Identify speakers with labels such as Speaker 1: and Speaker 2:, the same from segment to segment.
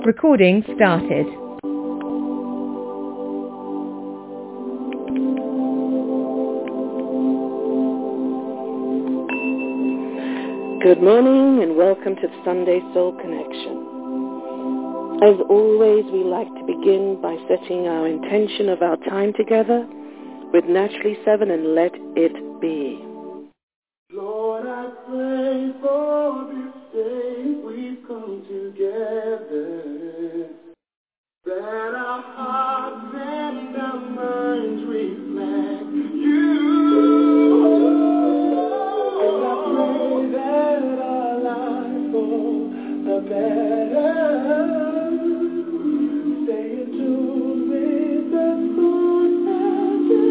Speaker 1: Recording started.
Speaker 2: Good morning and welcome to Sunday Soul Connection. As always, we like to begin by setting our intention of our time together with Naturally 7 and Let It Be.
Speaker 3: Lord, I pray for this day we've come together, that our hearts and our minds reflect you. And I pray that our lives go the better. Stay in tune with the thoughts that you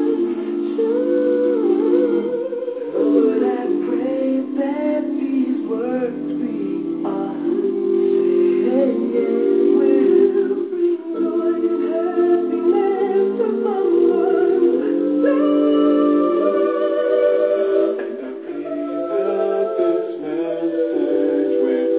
Speaker 3: choose. Lord, I pray that these words we are saying will bring joy and happiness among us. And I pray that this message will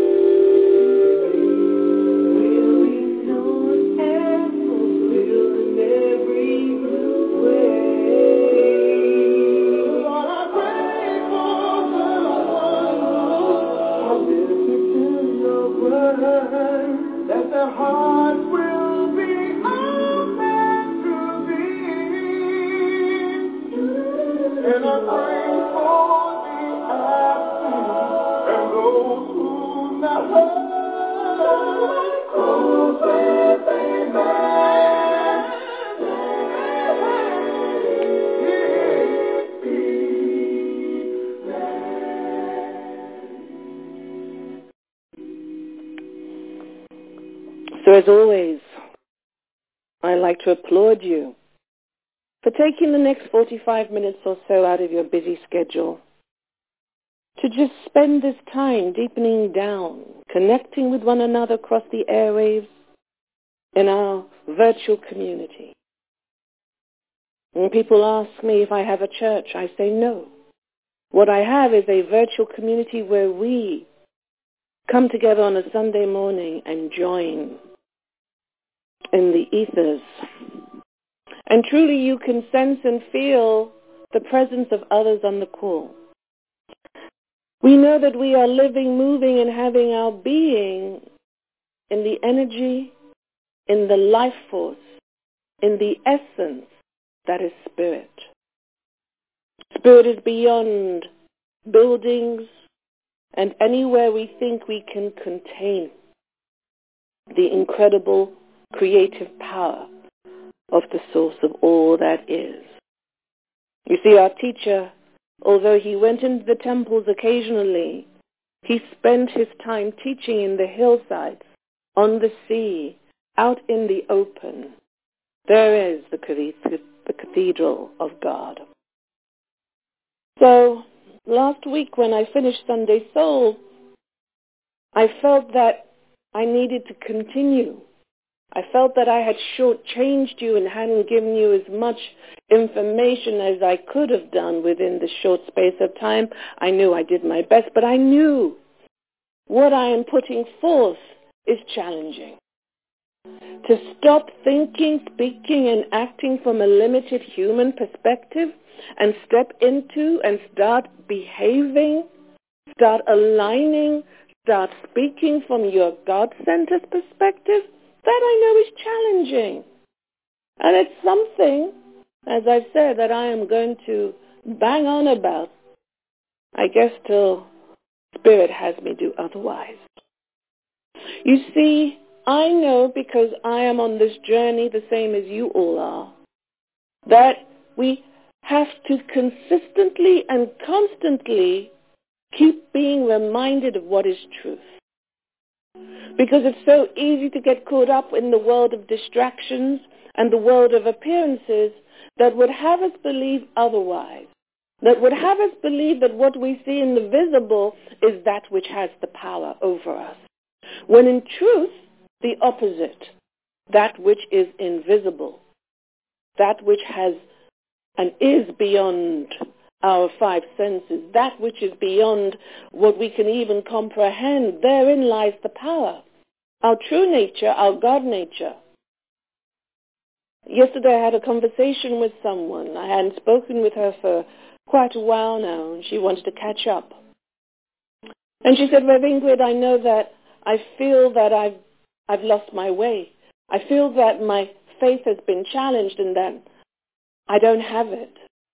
Speaker 3: be known and fulfilled in every good way. Lord, I pray for the one listening to your word, that their hearts will be open to thee. And I pray for the absent and those who now have cause with amen.
Speaker 2: So as always, I like to applaud you for taking the next 45 minutes or so out of your busy schedule to just spend this time deepening down, connecting with one another across the airwaves in our virtual community. When people ask me if I have a church, I say no. What I have is a virtual community where we come together on a Sunday morning and join in the ethers. And truly you can sense and feel the presence of others on the call. We know that we are living, moving, and having our being in the energy, in the life force, in the essence that is spirit. Spirit is beyond buildings and anywhere we think we can contain the incredible creative power of the source of all that is. You see, our teacher, although he went into the temples occasionally, he spent his time teaching in the hillsides, on the sea, out in the open. There is the cathedral of God. So last week when I finished Sunday Soul, I felt that I needed to continue. I felt that I had shortchanged you and hadn't given you as much information as I could have done within the short space of time. I knew I did my best, but I knew what I am putting forth is challenging. To stop thinking, speaking, and acting from a limited human perspective and step into and start behaving, start aligning, start speaking from your God-centered perspective, that I know is challenging. And it's something, as I've said, that I am going to bang on about, I guess, till Spirit has me do otherwise. You see, I know because I am on this journey the same as you all are, that we have to consistently and constantly keep being reminded of what is truth. Because it's so easy to get caught up in the world of distractions and the world of appearances that would have us believe otherwise. That would have us believe that what we see in the visible is that which has the power over us. When in truth, the opposite, that which is invisible, that which has and is beyond our five senses, that which is beyond what we can even comprehend, therein lies the power. our true nature, our God nature. Yesterday I had a conversation with someone. I hadn't spoken with her for quite a while now, and she wanted to catch up. And she said, Rev. Ingrid, I know that I feel that I've lost my way. I feel that my faith has been challenged and that I don't have it.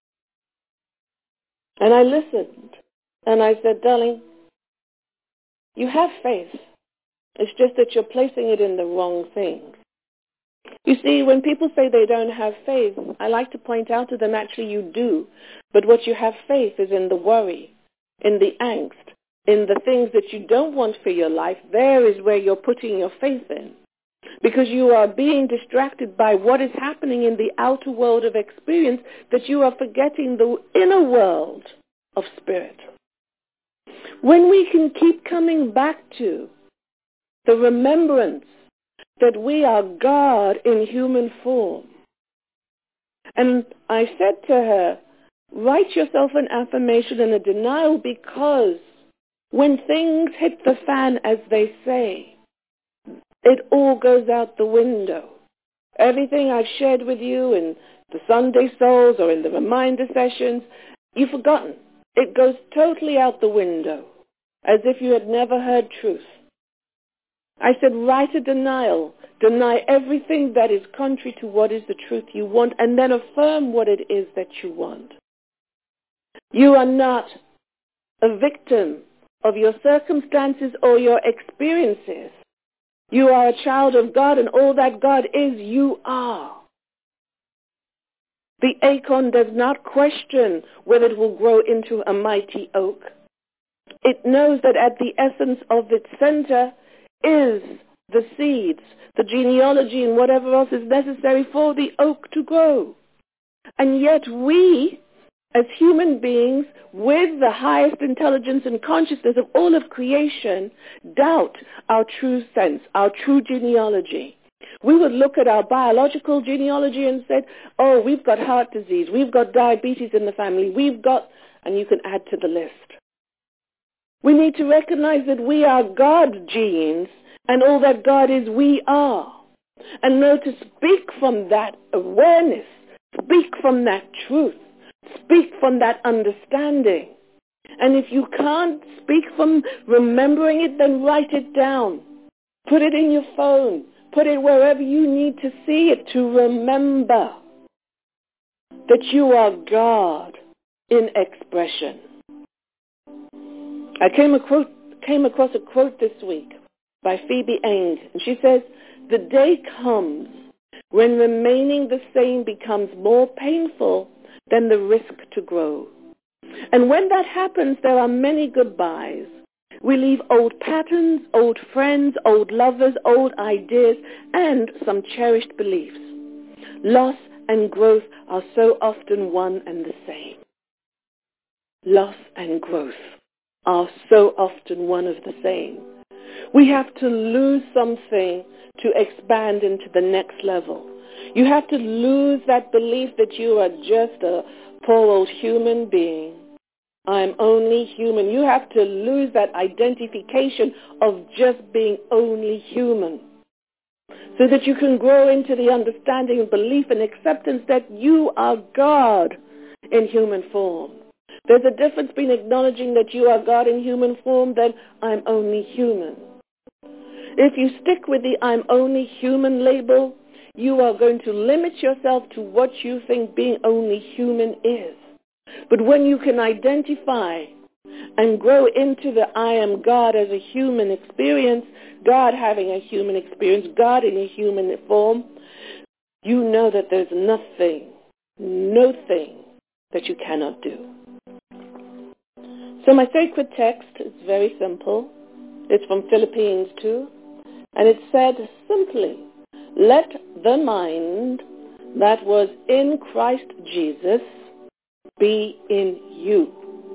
Speaker 2: And I listened, and I said, darling, you have faith. It's just that you're placing it in the wrong things. You see, when people say they don't have faith, I like to point out to them, actually you do. But what you have faith is in the worry, in the angst, in the things that you don't want for your life. There is where you're putting your faith in. Because you are being distracted by what is happening in the outer world of experience, that you are forgetting the inner world of spirit. When we can keep coming back to the remembrance that we are God in human form. And I said to her, write yourself an affirmation and a denial, because when things hit the fan, as they say, it all goes out the window. Everything I've shared with you in the Sunday Souls or in the reminder sessions, you've forgotten. It goes totally out the window, as if you had never heard truth. I said, write a denial. Deny everything that is contrary to what is the truth you want, and then affirm what it is that you want. You are not a victim of your circumstances or your experiences. You are a child of God, and all that God is, you are. The acorn does not question whether it will grow into a mighty oak. It knows that at the essence of its center is the seeds, the genealogy, and whatever else is necessary for the oak to grow. And yet we, as human beings, with the highest intelligence and consciousness of all of creation, doubt our true sense, our true genealogy. We would look at our biological genealogy and say, oh, we've got heart disease, we've got diabetes in the family, we've got, and you can add to the list. We need to recognize that we are God genes, and all that God is, we are. And know to speak from that awareness, speak from that truth, speak from that understanding. And if you can't speak from remembering it, then write it down. Put it in your phone. Put it wherever you need to see it, to remember that you are God in expression. I came across a quote this week by Phoebe Eng, and she says, the day comes when remaining the same becomes more painful than the risk to grow. And when that happens, there are many goodbyes. We leave old patterns, old friends, old lovers, old ideas, and some cherished beliefs. Loss and growth are so often one and the same. Loss and growth are so often one of the same. We have to lose something to expand into the next level. You have to lose that belief that you are just a poor old human being. I'm only human. You have to lose that identification of just being only human, so that you can grow into the understanding and belief and acceptance that you are God in human form. There's a difference between acknowledging that you are God in human form than I'm only human. If you stick with the I'm only human label, you are going to limit yourself to what you think being only human is. But when you can identify and grow into the I am God as a human experience, God having a human experience, God in a human form, you know that there's nothing that you cannot do. So my sacred text is very simple. It's from Philippians 2. And it said simply, let the mind that was in Christ Jesus be in you.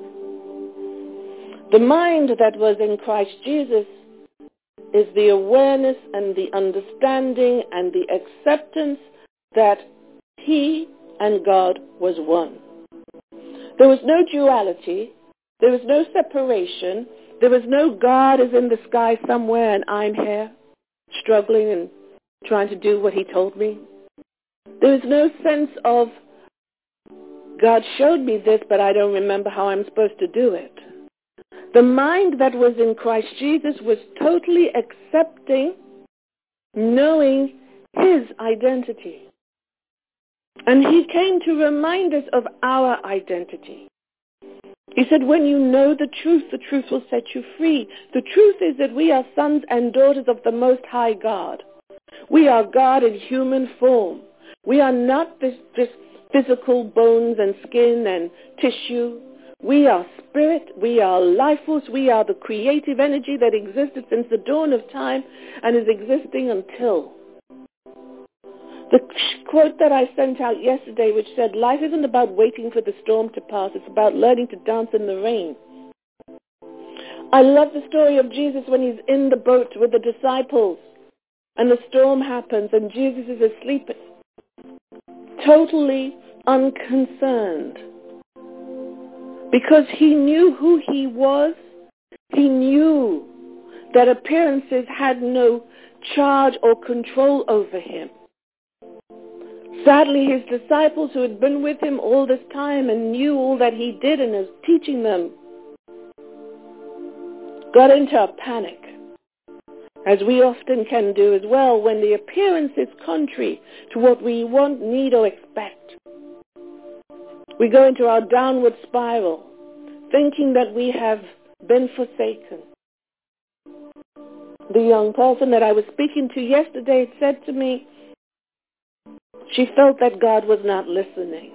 Speaker 2: The mind that was in Christ Jesus is the awareness and the understanding and the acceptance that he and God was one. There was no duality. There was no separation. There was no God is in the sky somewhere and I'm here. struggling and trying to do what he told me. There was no sense of, God showed me this, but I don't remember how I'm supposed to do it. The mind that was in Christ Jesus was totally accepting, knowing his identity. And he came to remind us of our identity. He said, when you know the truth will set you free. The truth is that we are sons and daughters of the Most High God. We are God in human form. We are not this physical bones and skin and tissue. We are spirit. We are life force. We are the creative energy that existed since the dawn of time and is existing until. The quote that I sent out yesterday, which said, life isn't about waiting for the storm to pass. It's about learning to dance in the rain. I love the story of Jesus when he's in the boat with the disciples and the storm happens and Jesus is asleep, totally unconcerned. Because he knew who he was. He knew that appearances had no charge or control over him. Sadly, his disciples who had been with him all this time and knew all that he did and was teaching them got into a panic, as we often can do as well when the appearance is contrary to what we want, need, or expect. We go into our downward spiral, thinking that we have been forsaken. The young person that I was speaking to yesterday said to me, she felt that God was not listening.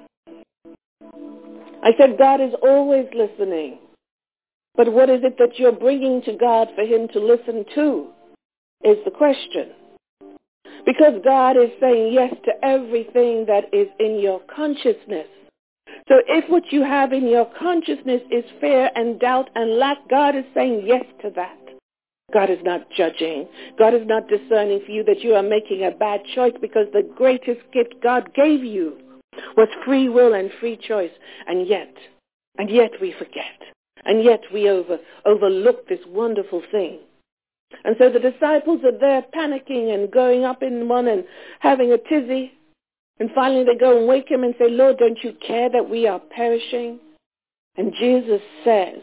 Speaker 2: I said, God is always listening. But what is it that you're bringing to God for him to listen to is the question. Because God is saying yes to everything that is in your consciousness. So if what you have in your consciousness is fear and doubt and lack, God is saying yes to that. God is not judging. God is not discerning for you that you are making a bad choice, because the greatest gift God gave you was free will and free choice. And yet we forget. And yet we overlook this wonderful thing. And so the disciples are there panicking and going up in one and having a tizzy. And finally they go and wake him and say, Lord, don't you care that we are perishing? And Jesus says,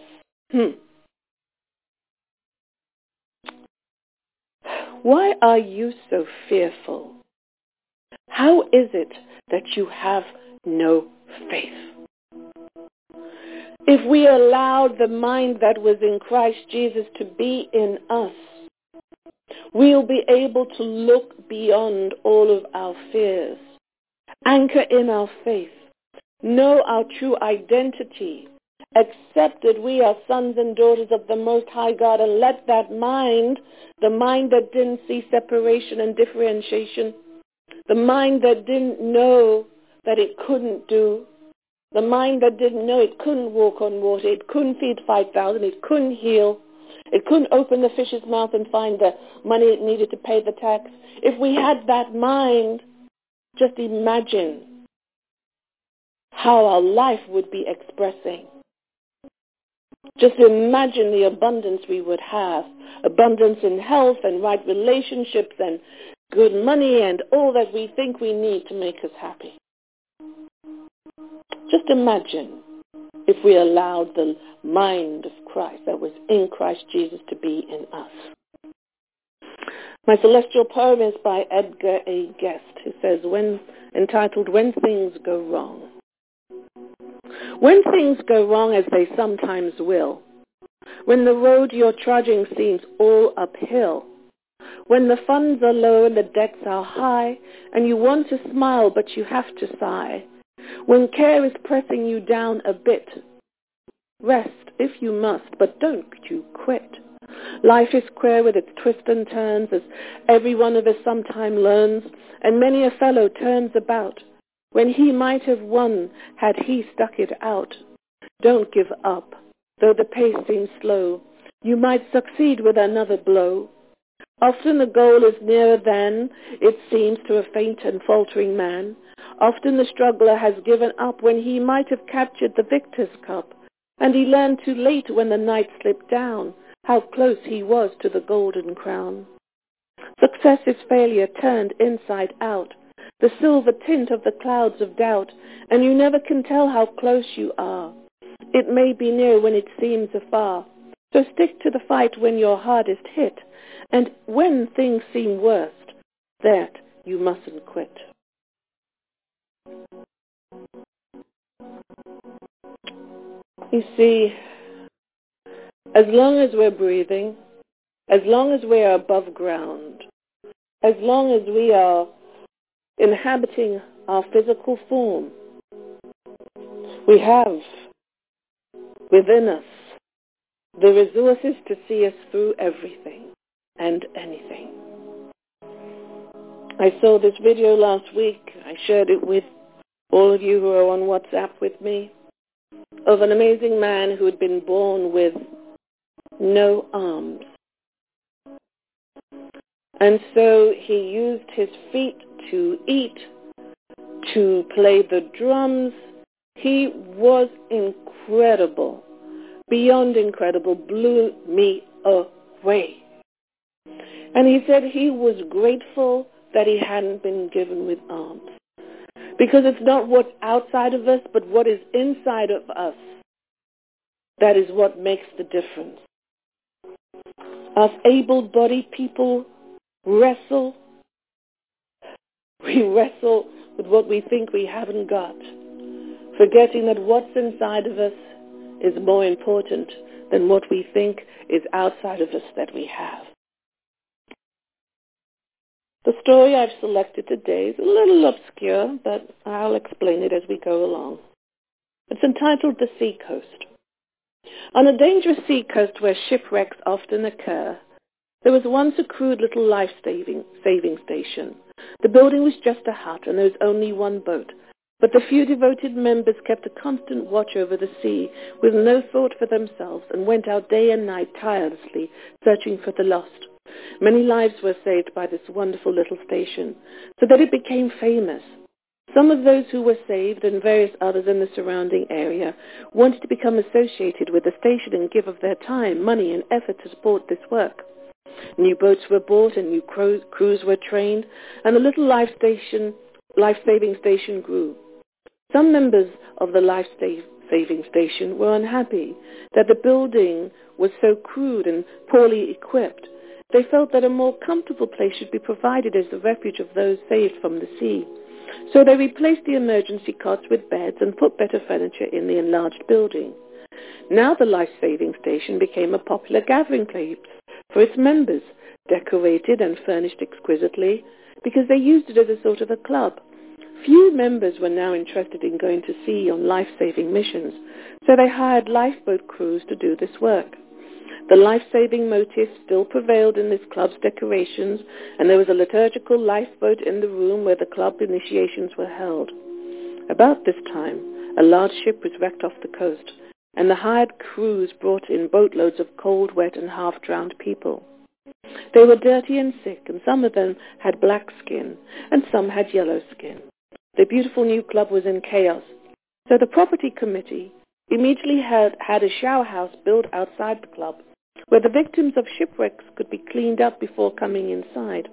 Speaker 2: why are you so fearful? How is it that you have no faith? If we allowed the mind that was in Christ Jesus to be in us, we'll be able to look beyond all of our fears, anchor in our faith, know our true identity, accept that we are sons and daughters of the Most High God, and let that mind, the mind that didn't see separation and differentiation, the mind that didn't know that it couldn't do, the mind that didn't know it couldn't walk on water, it couldn't feed 5,000, it couldn't heal, it couldn't open the fish's mouth and find the money it needed to pay the tax. If we had that mind, just imagine how our life would be expressing. Just imagine the abundance we would have. Abundance in health and right relationships and good money and all that we think we need to make us happy. Just imagine if we allowed the mind of Christ that was in Christ Jesus to be in us. My celestial poem is by Edgar A. Guest, who says, entitled, When Things Go Wrong. When things go wrong, as they sometimes will, when the road you're trudging seems all uphill, when the funds are low and the debts are high, and you want to smile but you have to sigh, when care is pressing you down a bit, rest if you must, but don't you quit. Life is queer with its twists and turns, as every one of us sometime learns, and many a fellow turns about, when he might have won had he stuck it out. Don't give up, though the pace seems slow. You might succeed with another blow. Often the goal is nearer than it seems to a faint and faltering man. Often the struggler has given up when he might have captured the victor's cup, and he learned too late when the night slipped down how close he was to the golden crown. Success is failure turned inside out, the silver tint of the clouds of doubt, and you never can tell how close you are. It may be near when it seems afar. So stick to the fight when you're hardest hit, and when things seem worst, that you mustn't quit. You see, as long as we're breathing, as long as we are above ground, as long as we are inhabiting our physical form, we have within us the resources to see us through everything and anything. I saw this video last week. I shared it with all of you who are on WhatsApp with me, of an amazing man who had been born with no arms. And so he used his feet to eat, to play the drums. He was incredible, beyond incredible, blew me away. And he said he was grateful that he hadn't been given with arms. Because it's not what's outside of us, but what is inside of us that is what makes the difference. Us able-bodied people wrestle. We wrestle with what we think we haven't got, forgetting that what's inside of us is more important than what we think is outside of us that we have. The story I've selected today is a little obscure, but I'll explain it as we go along. It's entitled The Sea Coast. On a dangerous sea coast where shipwrecks often occur, there was once a crude little life-saving station. The building was just a hut, and there was only one boat. But the few devoted members kept a constant watch over the sea, with no thought for themselves, and went out day and night tirelessly, searching for the lost. Many lives were saved by this wonderful little station, so that it became famous. Some of those who were saved, and various others in the surrounding area, wanted to become associated with the station and give of their time, money, and effort to support this work. New boats were bought and new crews were trained, and the little life-saving station grew. Some members of the life-saving station were unhappy that the building was so crude and poorly equipped. They felt that a more comfortable place should be provided as the refuge of those saved from the sea. So they replaced the emergency cots with beds and put better furniture in the enlarged building. Now the life-saving station became a popular gathering place for its members, decorated and furnished exquisitely, because they used it as a sort of a club. Few members were now interested in going to sea on life-saving missions, so they hired lifeboat crews to do this work. The life-saving motif still prevailed in this club's decorations, and there was a liturgical lifeboat in the room where the club initiations were held. About this time, a large ship was wrecked off the coast, and the hired crews brought in boatloads of cold, wet, and half-drowned people. They were dirty and sick, and some of them had black skin, and some had yellow skin. The beautiful new club was in chaos, so the property committee immediately had a shower house built outside the club, where the victims of shipwrecks could be cleaned up before coming inside.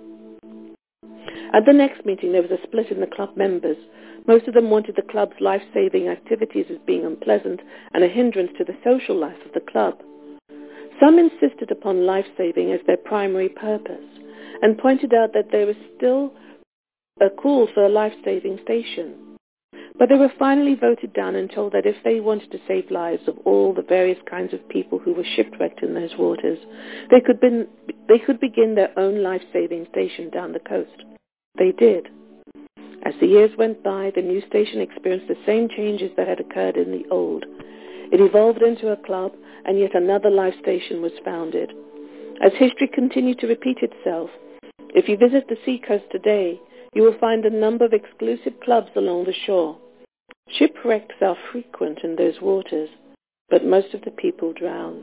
Speaker 2: At the next meeting, there was a split in the club members. Most of them wanted the club's life-saving activities as being unpleasant and a hindrance to the social life of the club. Some insisted upon life-saving as their primary purpose and pointed out that there was still a call for a life-saving station. But they were finally voted down and told that if they wanted to save lives of all the various kinds of people who were shipwrecked in those waters, they could begin their own life-saving station down the coast. They did. As the years went by, the new station experienced the same changes that had occurred in the old. It evolved into a club, and yet another life station was founded. As history continued to repeat itself, if you visit the seacoast today, you will find a number of exclusive clubs along the shore. Shipwrecks are frequent in those waters, but most of the people drown.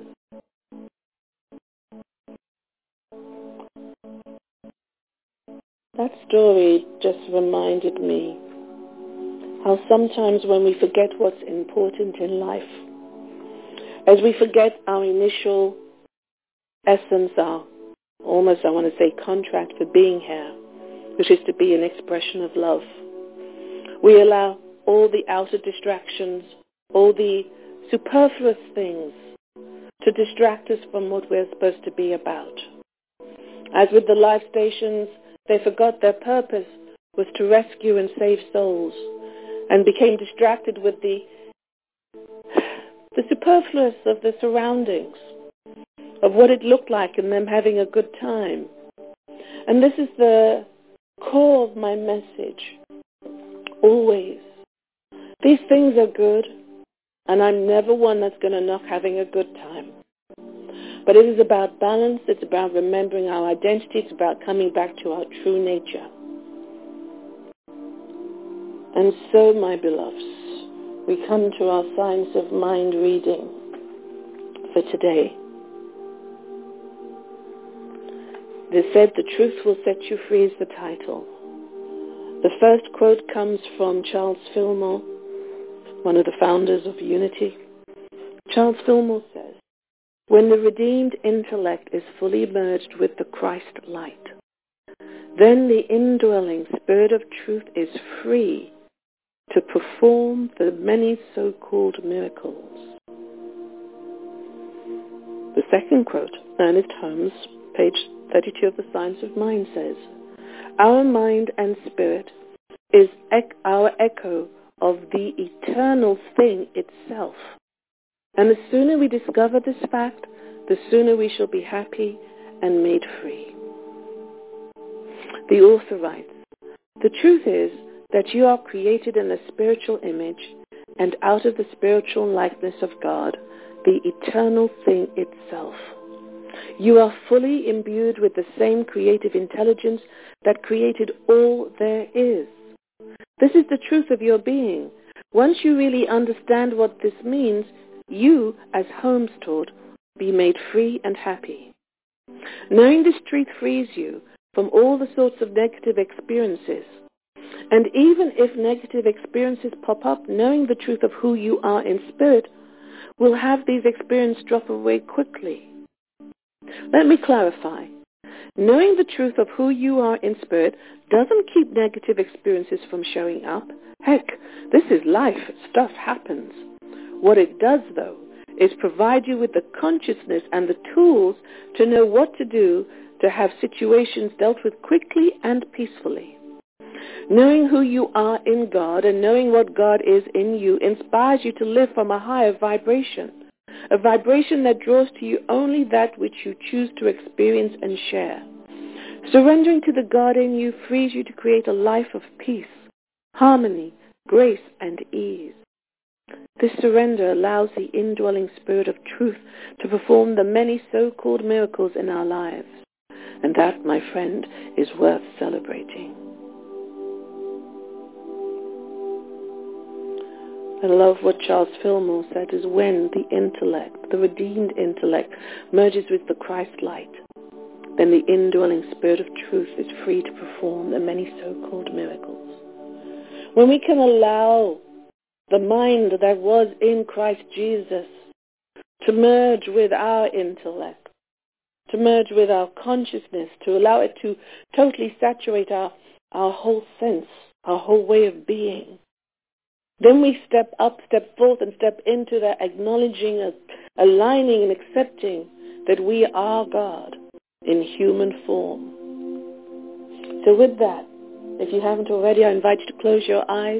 Speaker 2: That story just reminded me how sometimes when we forget what's important in life, as we forget our initial essence, our almost I want to say contract for being here, which is to be an expression of love. We allow all the outer distractions, all the superfluous things to distract us from what we're supposed to be about. As with the life stations, they forgot their purpose was to rescue and save souls, and became distracted with the superfluous of the surroundings, of what it looked like and them having a good time. And this is the core of my message. Always. These things are good, and I'm never one that's going to knock having a good time. But it is about balance. It's about remembering our identity. It's about coming back to our true nature. And so, my beloveds, we come to our Science of Mind reading for today. They said, "The truth will set you free" is the title. The first quote comes from Charles Fillmore, one of the founders of Unity. Charles Fillmore says, "When the redeemed intellect is fully merged with the Christ light, then the indwelling Spirit of truth is free to perform the many so-called miracles." The second quote, Ernest Holmes, page 32 of the Science of Mind, says, "Our mind and spirit is our echo of the eternal thing itself. And the sooner we discover this fact, the sooner we shall be happy and made free." The author writes, "The truth is that you are created in the spiritual image and out of the spiritual likeness of God, the eternal thing itself. You are fully imbued with the same creative intelligence that created all there is. This is the truth of your being. Once you really understand what this means, you, as Holmes taught, be made free and happy. Knowing this truth frees you from all the sorts of negative experiences. And even if negative experiences pop up, knowing the truth of who you are in spirit will have these experiences drop away quickly. Let me clarify. Knowing the truth of who you are in spirit doesn't keep negative experiences from showing up. Heck, this is life. Stuff happens. What it does, though, is provide you with the consciousness and the tools to know what to do to have situations dealt with quickly and peacefully. Knowing who you are in God and knowing what God is in you inspires you to live from a higher vibration, a vibration that draws to you only that which you choose to experience and share. Surrendering to the God in you frees you to create a life of peace, harmony, grace, and ease. This surrender allows the indwelling Spirit of truth to perform the many so-called miracles in our lives. And that, my friend, is worth celebrating. I love what Charles Fillmore said is when the intellect, the redeemed intellect, merges with the Christ light, then the indwelling Spirit of truth is free to perform the many so-called miracles. When we can allow the mind that was in Christ Jesus to merge with our intellect, to merge with our consciousness, to allow it to totally saturate our whole sense, our whole way of being, then we step up, step forth, and step into that acknowledging, aligning, and accepting that we are God in human form. So with that, if you haven't already, I invite you to close your eyes,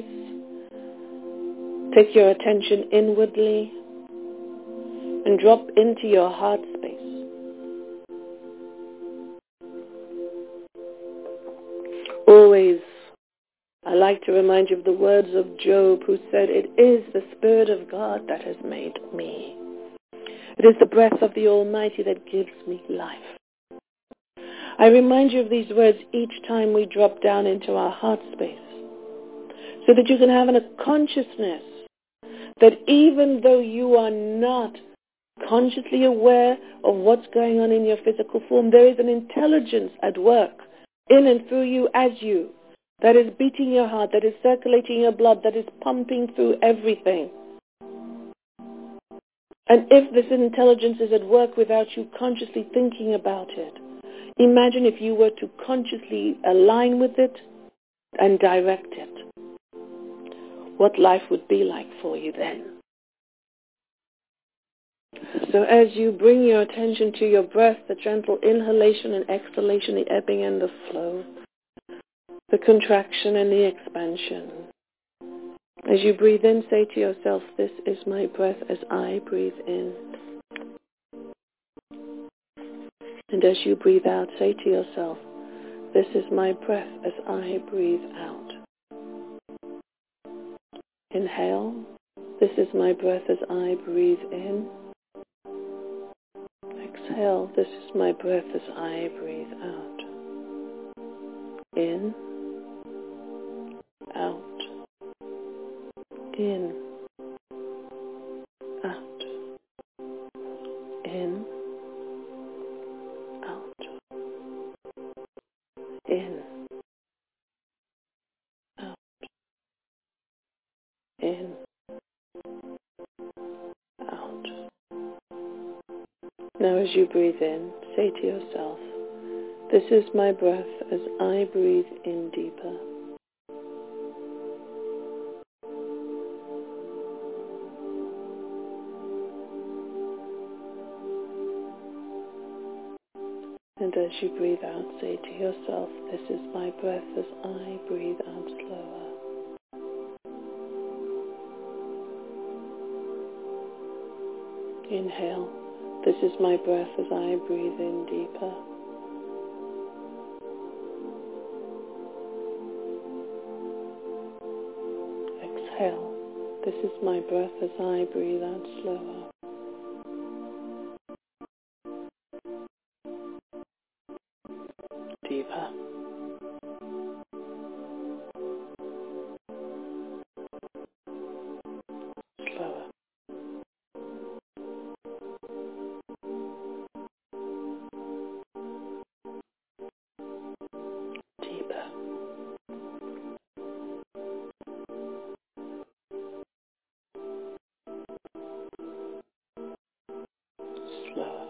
Speaker 2: take your attention inwardly, and drop into your heart space. Always, I like to remind you of the words of Job, who said, "It is the Spirit of God that has made me. It is the breath of the Almighty that gives me life." I remind you of these words each time we drop down into our heart space, so that you can have a consciousness that even though you are not consciously aware of what's going on in your physical form, there is an intelligence at work in and through you as you, that is beating your heart, that is circulating your blood, that is pumping through everything. And if this intelligence is at work without you consciously thinking about it, Imagine if you were to consciously align with it and direct it. What life would be like for you then. So as you bring your attention to your breath, the gentle inhalation and exhalation, the ebbing and the flow, the contraction and the expansion. As you breathe in, say to yourself, this is my breath as I breathe in. And as you breathe out, say to yourself, this is my breath as I breathe out. Inhale, this is my breath as I breathe in. Exhale, this is my breath as I breathe out. In, out, in, out, in, out, in, out, in, out. Now as you breathe in, say to yourself, this is my breath as I breathe in deeper. And as you breathe out, say to yourself, this is my breath as I breathe out slower. Inhale, this is my breath as I breathe in deeper. Exhale, this is my breath as I breathe out slower. Deeper. Slower. Deeper. Slower.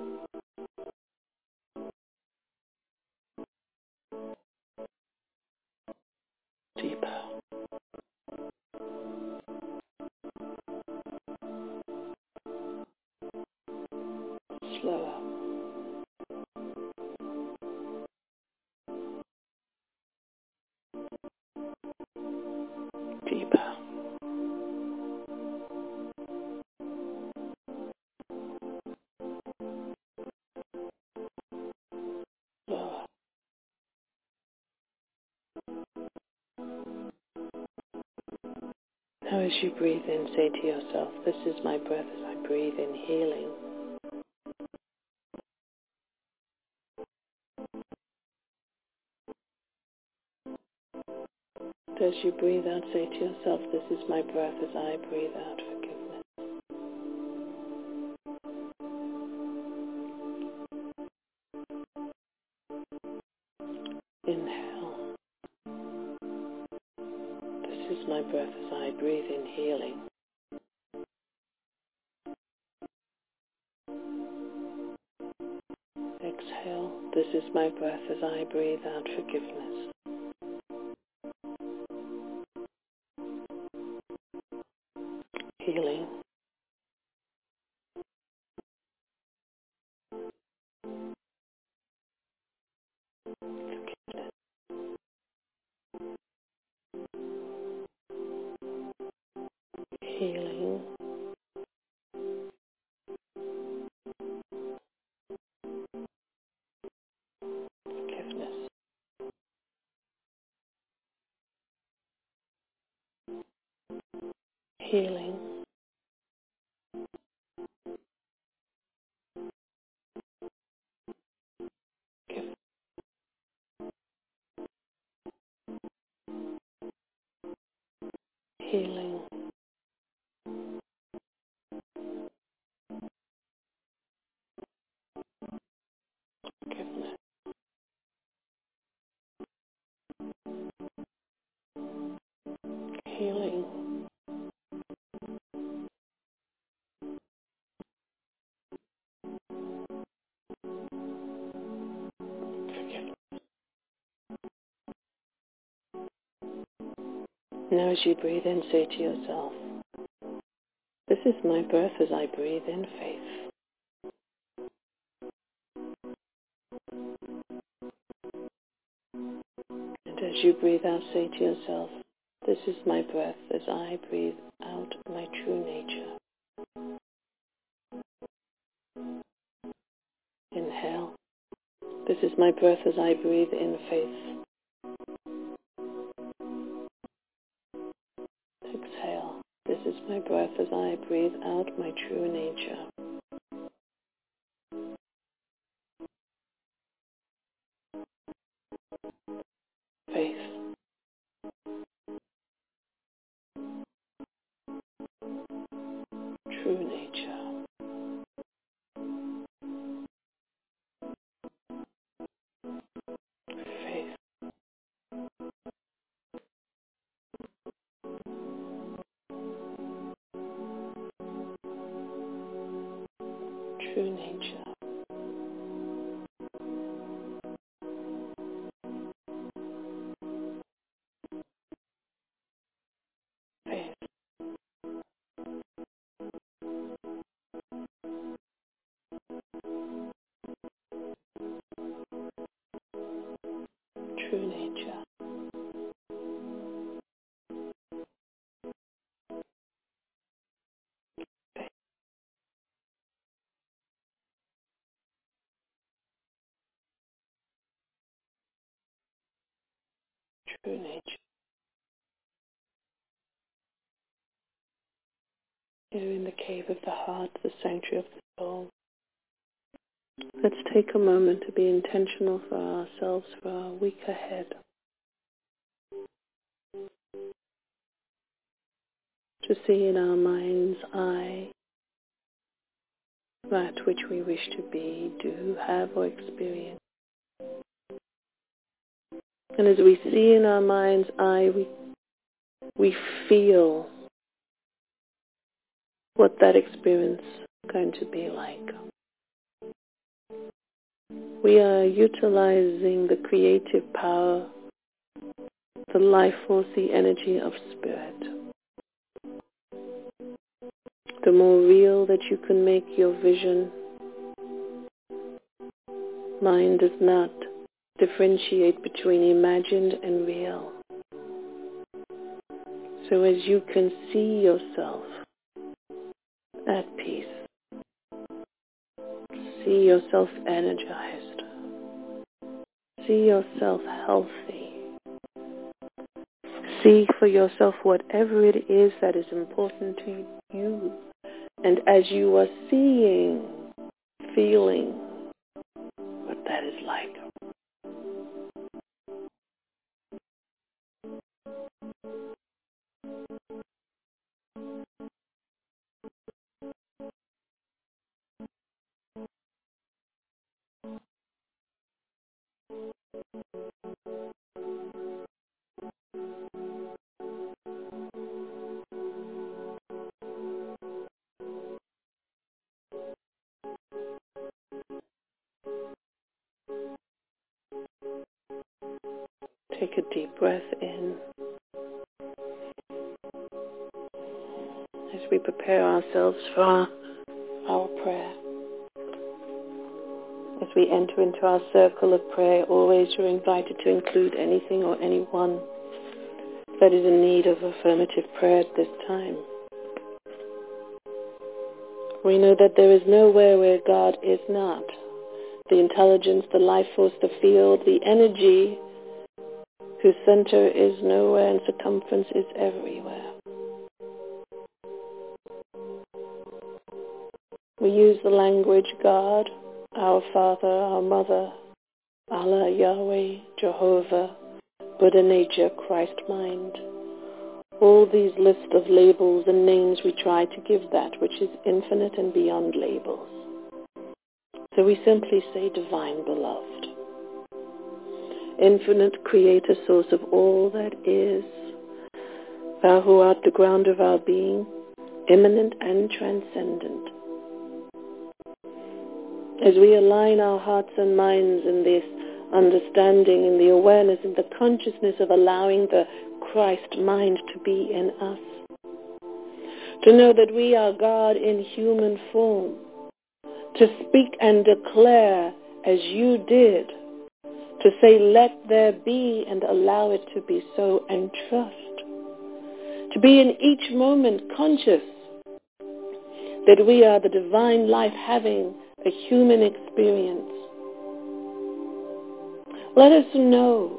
Speaker 2: Deeper. Slower. Deeper. Slower. Now as you breathe in, say to yourself, this is my breath as I breathe in healing. As you breathe out, say to yourself, this is my breath as I breathe out forgiveness. Inhale. This is my breath as I breathe in healing. Exhale. This is my breath as I breathe out forgiveness. Healing. Forgiveness. Healing. Forgiveness. Healing. Forgiveness. Healing. Forgiveness. Healing. Now as you breathe in, say to yourself, this is my breath as I breathe in faith. And as you breathe out, say to yourself, this is my breath as I breathe out my true nature. Inhale. This is my breath as I breathe in faith. Exhale. This is my breath as I breathe out my true nature. Faith. True nature. Faith. True nature. Faith. True nature. Faith. True nature. Here in the cave of the heart, the sanctuary of the soul. Let's take a moment to be intentional for ourselves for our week ahead. To see in our mind's eye that which we wish to be, do, have, or experience. And as we see in our mind's eye, we feel what that experience is going to be like. We are utilizing the creative power, the life force, the energy of spirit. The more real that you can make your vision, mind does not differentiate between imagined and real. So as you can see yourself at peace, see yourself energized, see yourself healthy, see for yourself whatever it is that is important to you. And as you are seeing, feeling what that is like, take a deep breath in as we prepare ourselves for our prayer. As we enter into our circle of prayer, always you're invited to include anything or anyone that is in need of affirmative prayer at this time. We know that there is nowhere where God is not. The intelligence, the life force, the field, the energy, whose center is nowhere and circumference is everywhere. We use the language God, our Father, our Mother, Allah, Yahweh, Jehovah, Buddha Nature, Christ Mind. All these lists of labels and names we try to give that which is infinite and beyond labels. So we simply say Divine Beloved, infinite creator, source of all that is, thou who art the ground of our being, immanent and transcendent. As we align our hearts and minds in this understanding, in the awareness, in the consciousness of allowing the Christ mind to be in us. To know that we are God in human form. To speak and declare as you did. To say, let there be, and allow it to be so, and trust. To be in each moment conscious that we are the divine life having a human experience. Let us know,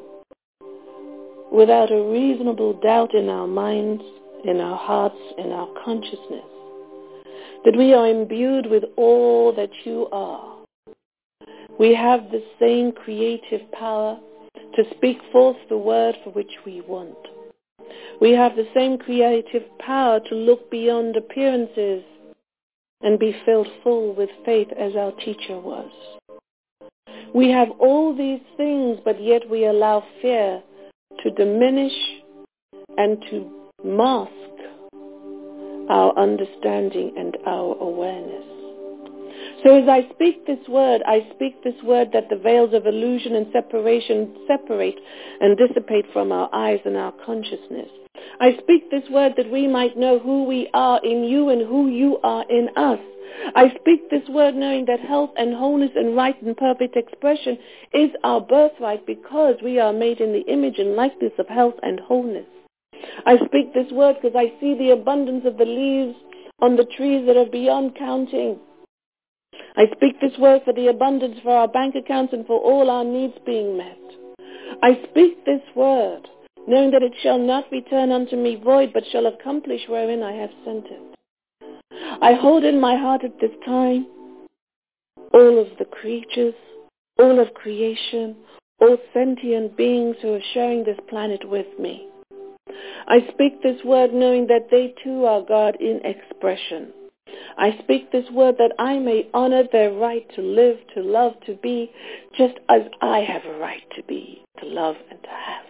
Speaker 2: without a reasonable doubt in our minds, in our hearts, in our consciousness, that we are imbued with all that you are. We have the same creative power to speak forth the word for which we want. We have the same creative power to look beyond appearances and be filled full with faith as our teacher was. We have all these things, but yet we allow fear to diminish and to mask our understanding and our awareness. So as I speak this word that the veils of illusion and separation separate and dissipate from our eyes and our consciousness. I speak this word that we might know who we are in you and who you are in us. I speak this word knowing that health and wholeness and right and perfect expression is our birthright because we are made in the image and likeness of health and wholeness. I speak this word because I see the abundance of the leaves on the trees that are beyond counting. I speak this word for the abundance for our bank accounts and for all our needs being met. I speak this word knowing that it shall not return unto me void, but shall accomplish wherein I have sent it. I hold in my heart at this time all of the creatures, all of creation, all sentient beings who are sharing this planet with me. I speak this word knowing that they too are God in expression. I speak this word that I may honor their right to live, to love, to be, just as I have a right to be, to love, and to have.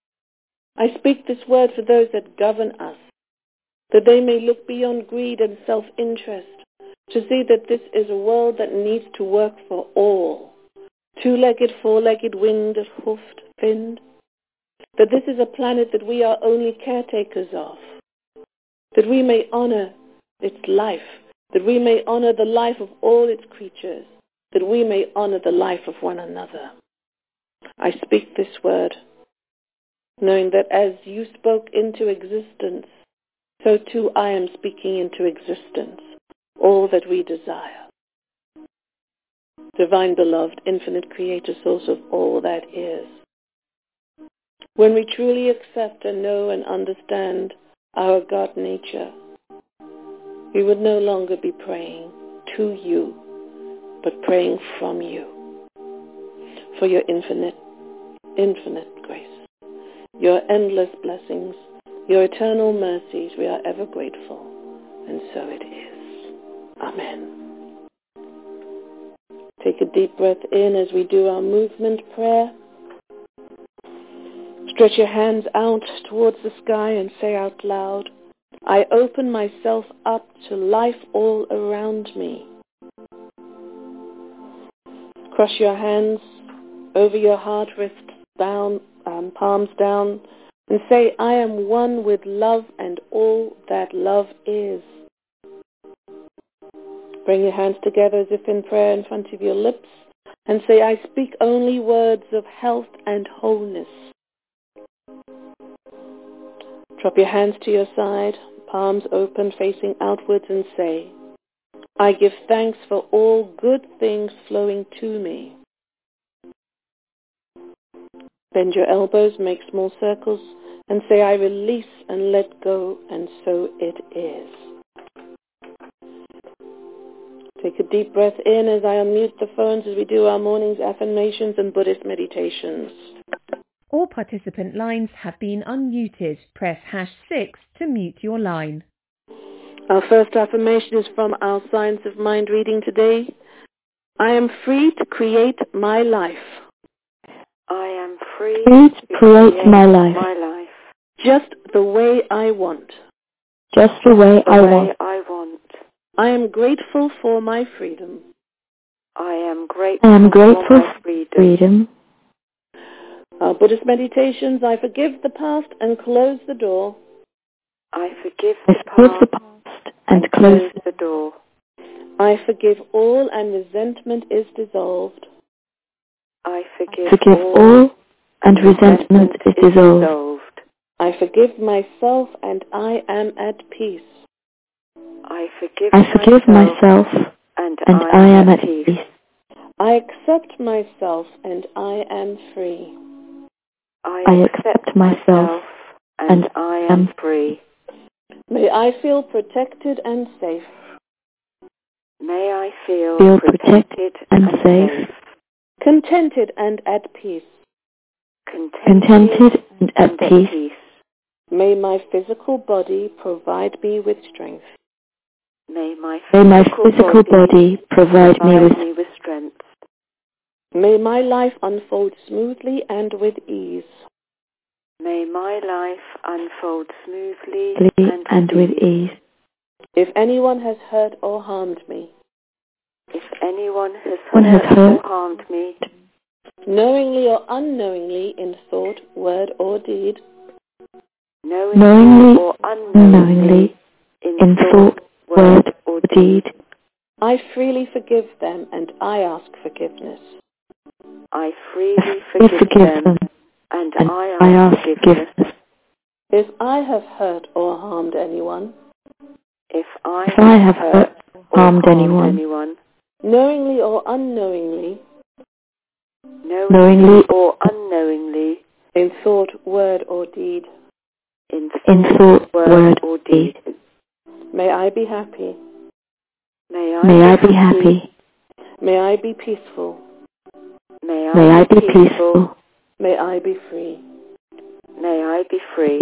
Speaker 2: I speak this word for those that govern us, that they may look beyond greed and self-interest, to see that this is a world that needs to work for all, two-legged, four-legged, winged, hoofed, finned, that this is a planet that we are only caretakers of, that we may honor its life, that we may honor the life of all its creatures, that we may honor the life of one another. I speak this word, knowing that as you spoke into existence, so too I am speaking into existence all that we desire. Divine beloved, infinite creator, source of all that is. When we truly accept and know and understand our God nature, we would no longer be praying to you, but praying from you for your infinite grace, your endless blessings, your eternal mercies. We are ever grateful, and so it is. Amen. Take a deep breath in as we do our movement prayer. Stretch your hands out towards the sky and say out loud, I open myself up to life all around me. Cross your hands over your heart, wrists down, palms down, and say, I am one with love and all that love is. Bring your hands together as if in prayer in front of your lips and say, I speak only words of health and wholeness. Drop your hands to your side, palms open, facing outwards, and say, I give thanks for all good things flowing to me. Bend your elbows, make small circles, and say, I release and let go, and so it is. Take a deep breath in as I unmute the phones as we do our morning's affirmations and Buddhist meditations.
Speaker 1: All participant lines have been unmuted. Press #6 to mute your line.
Speaker 2: Our first affirmation is from our Science of Mind reading today. I am free to create my life.
Speaker 4: I am free to create my life.
Speaker 2: Just the way I want.
Speaker 4: Just the way I want.
Speaker 2: I am grateful for my freedom.
Speaker 4: I am grateful for my freedom.
Speaker 2: Our Buddhist meditations: I forgive the past and close the door.
Speaker 4: I forgive the past and close the door.
Speaker 2: I forgive all and resentment is dissolved.
Speaker 4: I forgive all and resentment is dissolved.
Speaker 2: I forgive myself and I am at peace.
Speaker 4: I forgive myself and I am at peace.
Speaker 2: I accept myself and I am free.
Speaker 4: I accept myself and I am free.
Speaker 2: May I feel protected and safe.
Speaker 4: May I feel protected and safe.
Speaker 2: Contented and at peace.
Speaker 4: Contented and at peace.
Speaker 2: May my physical body provide me with strength.
Speaker 4: May my physical body provide me with strength.
Speaker 2: May my life unfold smoothly and with ease.
Speaker 4: May my life unfold smoothly and with ease.
Speaker 2: If anyone has hurt or harmed me,
Speaker 4: if anyone has hurt or harmed me,
Speaker 2: knowingly or unknowingly in thought, word or deed,
Speaker 4: knowingly or unknowingly in thought, word or deed,
Speaker 2: I freely forgive them and I ask forgiveness.
Speaker 4: I freely forgive them and I ask forgiveness.
Speaker 2: If I have hurt or harmed anyone,
Speaker 4: if I have hurt or harmed anyone,
Speaker 2: knowingly or unknowingly, in thought, word or deed,
Speaker 4: in thought, word or deed,
Speaker 2: may I be happy.
Speaker 4: May I be happy.
Speaker 2: May I be peaceful.
Speaker 4: May I be peaceful.
Speaker 2: May I be free.
Speaker 4: May I be free.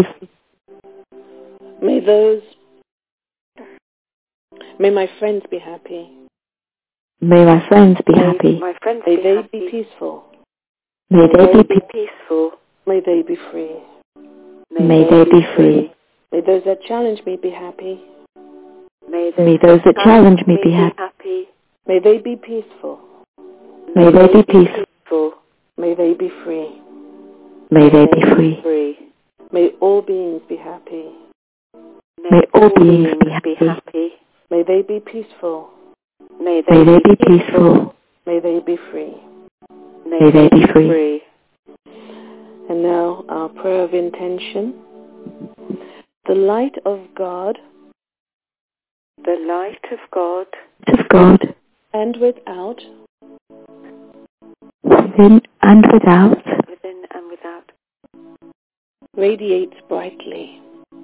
Speaker 2: May my friends be happy.
Speaker 4: May my friends be happy.
Speaker 2: May they be peaceful.
Speaker 4: May they be peaceful.
Speaker 2: May they be free.
Speaker 4: May they be free.
Speaker 2: May those that challenge me be happy.
Speaker 4: May those that challenge me be happy.
Speaker 2: May they be peaceful.
Speaker 4: May they be peaceful.
Speaker 2: May they be free.
Speaker 4: May they be free.
Speaker 2: May all beings be happy.
Speaker 4: May all beings be happy.
Speaker 2: May they be peaceful.
Speaker 4: May they be peaceful.
Speaker 2: May they be free.
Speaker 4: May they be free.
Speaker 2: And now our prayer of intention. The light of God.
Speaker 4: The light of God.
Speaker 2: And without.
Speaker 4: Within and without.
Speaker 2: Radiates brightly.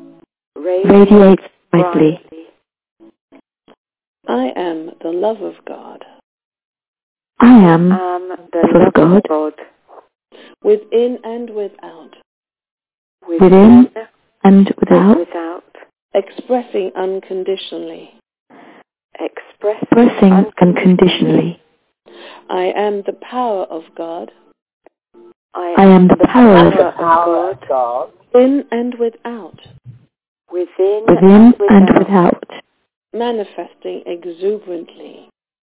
Speaker 2: I am the love of God.
Speaker 4: I am the love of God.
Speaker 2: Within and without.
Speaker 4: Within and without.
Speaker 2: Expressing unconditionally.
Speaker 4: Expressing unconditionally.
Speaker 2: I am the power of God.
Speaker 4: I am the power of God.
Speaker 2: Within and without.
Speaker 4: Within and without.
Speaker 2: Manifesting exuberantly.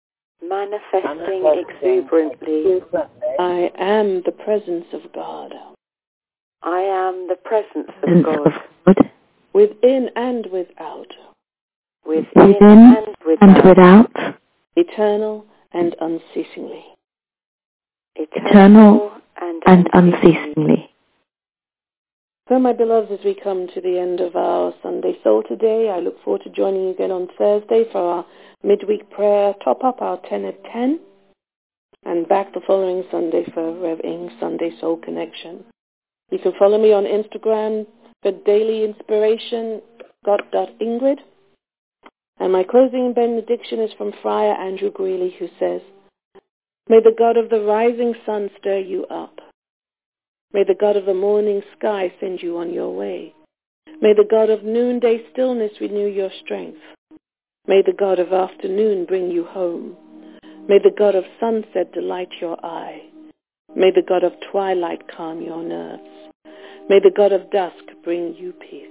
Speaker 2: I am the presence of God.
Speaker 4: I am the presence of God.
Speaker 2: Within and without.
Speaker 4: Within and without.
Speaker 2: Eternal and unceasingly.
Speaker 4: Eternal and unceasingly.
Speaker 2: So, my beloveds, as we come to the end of our Sunday Soul today, I look forward to joining you again on Thursday for our midweek prayer top-up, our 10 at 10, and back the following Sunday for Rev Ing's Sunday Soul Connection. You can follow me on Instagram for daily inspiration, scott.ingrid. And my closing benediction is from Friar Andrew Greeley, who says, May the God of the rising sun stir you up. May the God of the morning sky send you on your way. May the God of noonday stillness renew your strength. May the God of afternoon bring you home. May the God of sunset delight your eye. May the God of twilight calm your nerves. May the God of dusk bring you peace.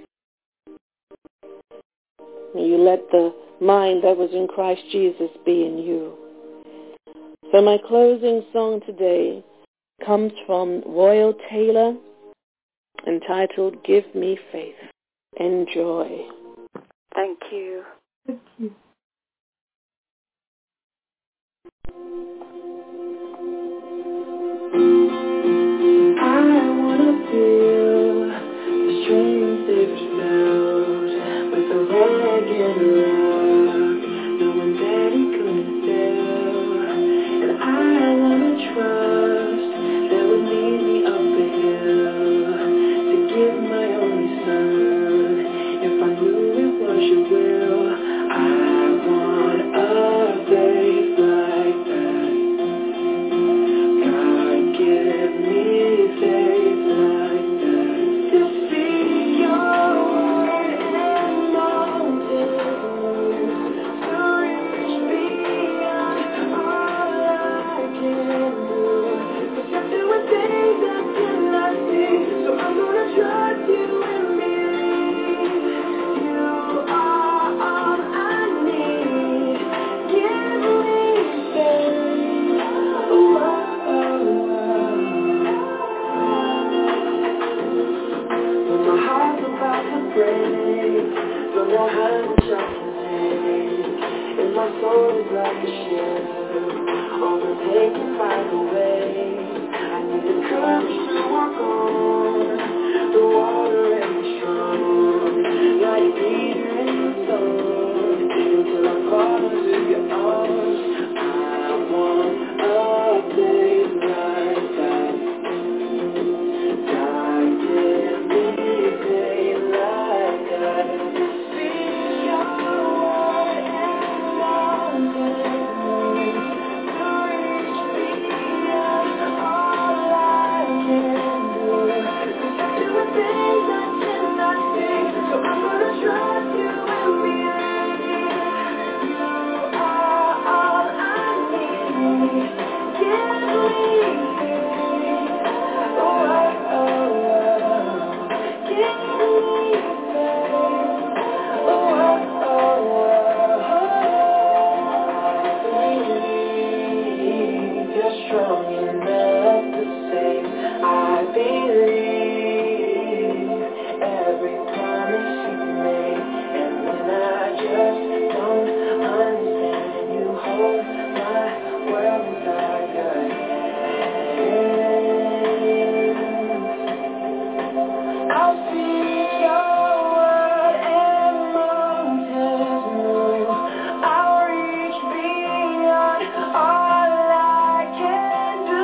Speaker 2: May you let the mind that was in Christ Jesus be in you. So my closing song today comes from Royal Taylor, entitled Give Me Faith. Enjoy.
Speaker 4: Thank you.
Speaker 2: Thank you. I want to feel the strength they've felt with the wagon around, knowing that he couldn't fail. And I want to trust that would lead me up the hill to give my only son. If I knew it was your will, I want a faith like that. God, give me faith like that. To speak your word and mountains move, to reach beyond all I can do. But you're doing things I cannot see, so I'm gonna trust you and believe. You are all I need. Give me faith. When my heart's about to break, don't know how much I can take, and my soul is like a ship, overtaken by the waves. I need the courage to walk on the water and be strong, like Peter in the storm, until I fall into your arms. I want a day like that. God, give me faith like that. Speak your word and mountains move, to reach beyond all I can do. 'Cause you're doing things I cannot see, so I'm gonna trust you and believe. You are all I need. Give me faith. Oh, oh, oh. Give me faith. Oh, oh, oh. Believe you're strong enough to save. I believe every promise you made, and when I just don't understand, you hold my world inside your hands. I'll speak your word and mountains move. I'll reach beyond all I can do.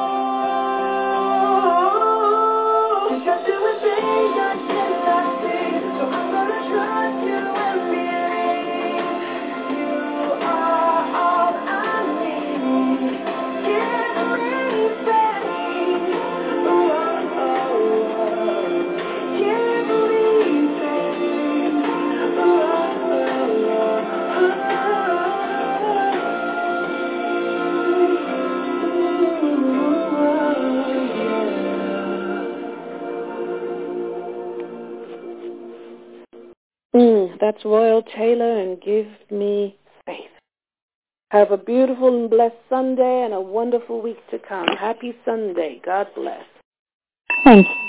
Speaker 2: 'Cause you're doing things I cannot see, so I'm gonna trust you and believe. You are all I need. Give me faith. Oh, oh, oh. Give me faith. Oh, That's Royal Taylor and Give Me Faith. Have a beautiful and blessed Sunday and a wonderful week to come. Happy Sunday. God bless.
Speaker 1: Thank you.